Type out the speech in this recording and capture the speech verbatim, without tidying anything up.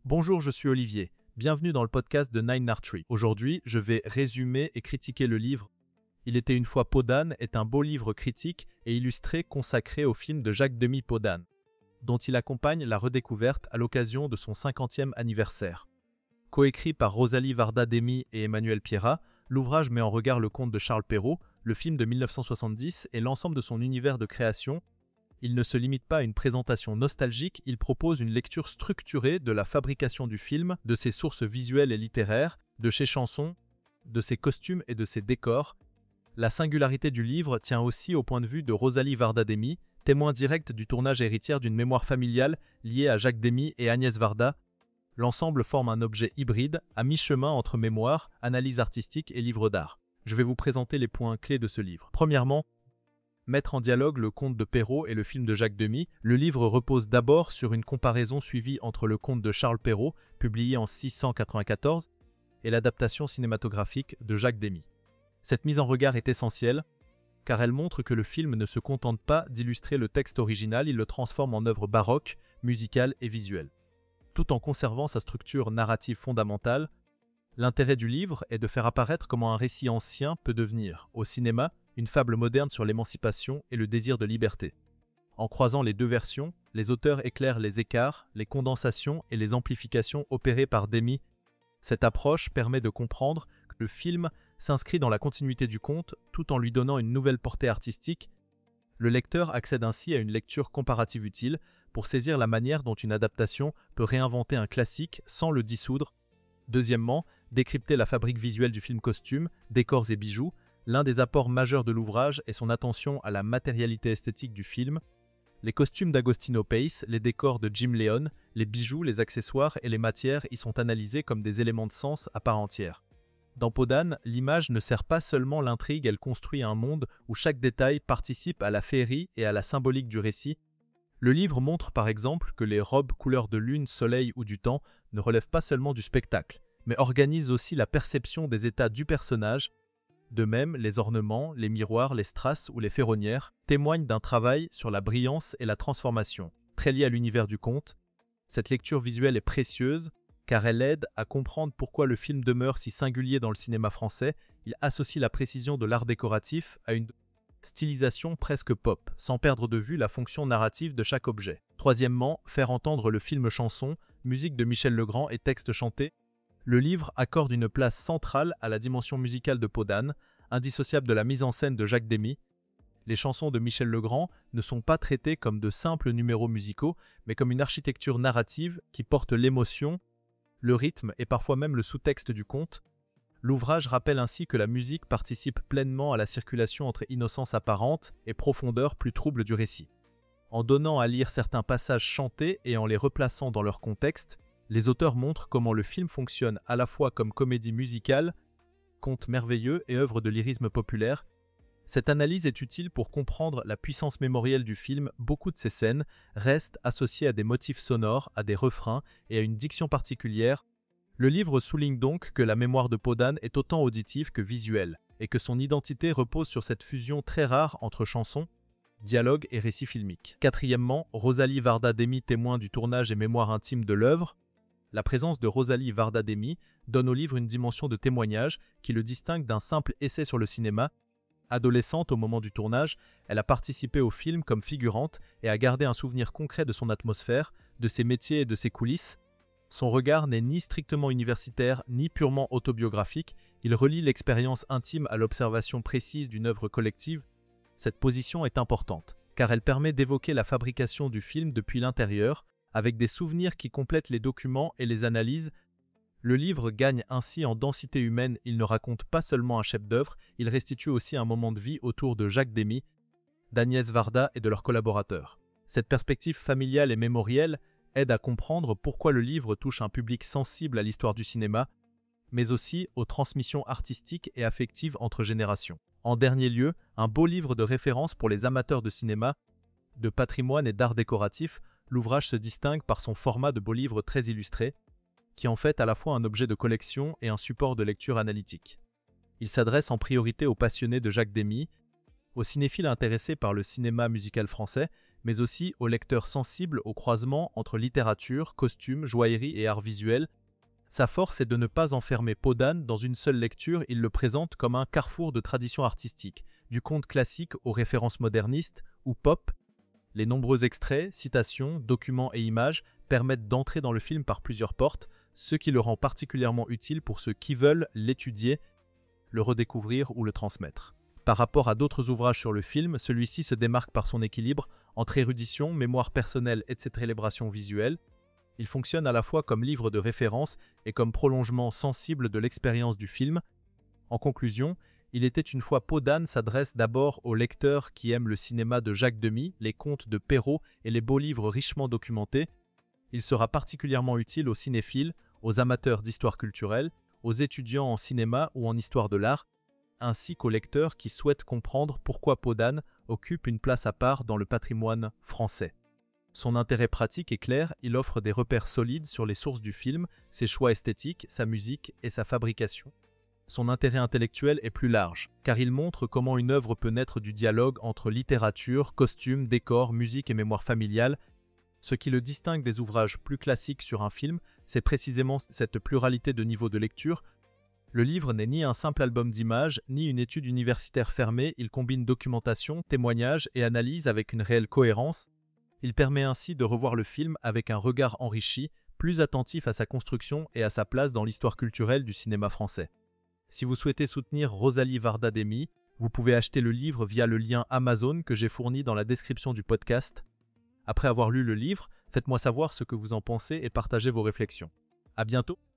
Bonjour, je suis Olivier. Bienvenue dans le podcast de Nine Art Tree. Aujourd'hui, je vais résumer et critiquer le livre Il était une fois Peau d'âne est un beau livre critique et illustré consacré au film de Jacques Demy Peau d'âne, dont il accompagne la redécouverte à l'occasion de son cinquantième anniversaire. Coécrit par Rosalie Varda Demy et Emmanuel Pierrat, l'ouvrage met en regard le conte de Charles Perrault, le film de mille neuf cent soixante-dix et l'ensemble de son univers de création. Il ne se limite pas à une présentation nostalgique, il propose une lecture structurée de la fabrication du film, de ses sources visuelles et littéraires, de ses chansons, de ses costumes et de ses décors. La singularité du livre tient aussi au point de vue de Rosalie Varda Demy, témoin direct du tournage et héritière d'une mémoire familiale liée à Jacques Demy et Agnès Varda. L'ensemble forme un objet hybride, à mi-chemin entre mémoire, analyse artistique et livre d'art. Je vais vous présenter les points clés de ce livre. Premièrement, mettre en dialogue le conte de Perrault et le film de Jacques Demy. Le livre repose d'abord sur une comparaison suivie entre le conte de Charles Perrault, publié en six cent quatre-vingt-quatorze, et l'adaptation cinématographique de Jacques Demy. Cette mise en regard est essentielle, car elle montre que le film ne se contente pas d'illustrer le texte original, il le transforme en œuvre baroque, musicale et visuelle. Tout en conservant sa structure narrative fondamentale, l'intérêt du livre est de faire apparaître comment un récit ancien peut devenir, au cinéma, une fable moderne sur l'émancipation et le désir de liberté. En croisant les deux versions, les auteurs éclairent les écarts, les condensations et les amplifications opérées par Demy. Cette approche permet de comprendre que le film s'inscrit dans la continuité du conte tout en lui donnant une nouvelle portée artistique. Le lecteur accède ainsi à une lecture comparative utile pour saisir la manière dont une adaptation peut réinventer un classique sans le dissoudre. Deuxièmement, décrypter la fabrique visuelle du film costume, décors et bijoux. L'un des apports majeurs de l'ouvrage est son attention à la matérialité esthétique du film. Les costumes d'Agostino Pace, les décors de Jim Leon, les bijoux, les accessoires et les matières y sont analysés comme des éléments de sens à part entière. Dans Peau d'âne, l'image ne sert pas seulement l'intrigue, elle construit un monde où chaque détail participe à la féerie et à la symbolique du récit. Le livre montre par exemple que les robes couleur de lune, soleil ou du temps ne relèvent pas seulement du spectacle, mais organisent aussi la perception des états du personnage. De même, les ornements, les miroirs, les strass ou les ferronnières témoignent d'un travail sur la brillance et la transformation. Très lié à l'univers du conte, cette lecture visuelle est précieuse car elle aide à comprendre pourquoi le film demeure si singulier dans le cinéma français. Il associe la précision de l'art décoratif à une stylisation presque pop, sans perdre de vue la fonction narrative de chaque objet. Troisièmement, faire entendre le film chanson, musique de Michel Legrand et texte chanté. Le livre accorde une place centrale à la dimension musicale de Peau d'âne, indissociable de la mise en scène de Jacques Demy. Les chansons de Michel Legrand ne sont pas traitées comme de simples numéros musicaux, mais comme une architecture narrative qui porte l'émotion, le rythme et parfois même le sous-texte du conte. L'ouvrage rappelle ainsi que la musique participe pleinement à la circulation entre innocence apparente et profondeur plus trouble du récit. En donnant à lire certains passages chantés et en les replaçant dans leur contexte, les auteurs montrent comment le film fonctionne à la fois comme comédie musicale, conte merveilleux et œuvre de lyrisme populaire. Cette analyse est utile pour comprendre la puissance mémorielle du film. Beaucoup de ces scènes restent associées à des motifs sonores, à des refrains et à une diction particulière. Le livre souligne donc que la mémoire de Peau d'âne est autant auditive que visuelle, et que son identité repose sur cette fusion très rare entre chansons, dialogue et récit filmique. Quatrièmement, Rosalie Varda Demy témoin du tournage et mémoire intime de l'œuvre. La présence de Rosalie Varda Demy donne au livre une dimension de témoignage qui le distingue d'un simple essai sur le cinéma. Adolescente au moment du tournage, elle a participé au film comme figurante et a gardé un souvenir concret de son atmosphère, de ses métiers et de ses coulisses. Son regard n'est ni strictement universitaire ni purement autobiographique, il relie l'expérience intime à l'observation précise d'une œuvre collective. Cette position est importante, car elle permet d'évoquer la fabrication du film depuis l'intérieur, avec des souvenirs qui complètent les documents et les analyses. Le livre gagne ainsi en densité humaine, il ne raconte pas seulement un chef-d'œuvre, il restitue aussi un moment de vie autour de Jacques Demy, d'Agnès Varda et de leurs collaborateurs. Cette perspective familiale et mémorielle aide à comprendre pourquoi le livre touche un public sensible à l'histoire du cinéma, mais aussi aux transmissions artistiques et affectives entre générations. En dernier lieu, un beau livre de référence pour les amateurs de cinéma, de patrimoine et d'art décoratif, l'ouvrage se distingue par son format de beau livre très illustré, qui en fait à la fois un objet de collection et un support de lecture analytique. Il s'adresse en priorité aux passionnés de Jacques Demy, aux cinéphiles intéressés par le cinéma musical français, mais aussi aux lecteurs sensibles au croisement entre littérature, costume, joaillerie et art visuel. Sa force est de ne pas enfermer Peau d'âne dans une seule lecture, il le présente comme un carrefour de traditions artistiques, du conte classique aux références modernistes ou pop. Les nombreux extraits, citations, documents et images permettent d'entrer dans le film par plusieurs portes, ce qui le rend particulièrement utile pour ceux qui veulent l'étudier, le redécouvrir ou le transmettre. Par rapport à d'autres ouvrages sur le film, celui-ci se démarque par son équilibre entre érudition, mémoire personnelle et cette célébration visuelle. Il fonctionne à la fois comme livre de référence et comme prolongement sensible de l'expérience du film. En conclusion, Il était une fois Peau d'âne s'adresse d'abord aux lecteurs qui aiment le cinéma de Jacques Demy, les contes de Perrault et les beaux livres richement documentés. Il sera particulièrement utile aux cinéphiles, aux amateurs d'histoire culturelle, aux étudiants en cinéma ou en histoire de l'art, ainsi qu'aux lecteurs qui souhaitent comprendre pourquoi Peau d'âne occupe une place à part dans le patrimoine français. Son intérêt pratique est clair, il offre des repères solides sur les sources du film, ses choix esthétiques, sa musique et sa fabrication. Son intérêt intellectuel est plus large, car il montre comment une œuvre peut naître du dialogue entre littérature, costume, décor, musique et mémoire familiale. Ce qui le distingue des ouvrages plus classiques sur un film, c'est précisément cette pluralité de niveaux de lecture. Le livre n'est ni un simple album d'images, ni une étude universitaire fermée, il combine documentation, témoignages et analyse avec une réelle cohérence. Il permet ainsi de revoir le film avec un regard enrichi, plus attentif à sa construction et à sa place dans l'histoire culturelle du cinéma français. Si vous souhaitez soutenir Rosalie Varda Demy, vous pouvez acheter le livre via le lien Amazon que j'ai fourni dans la description du podcast. Après avoir lu le livre, faites-moi savoir ce que vous en pensez et partagez vos réflexions. À bientôt!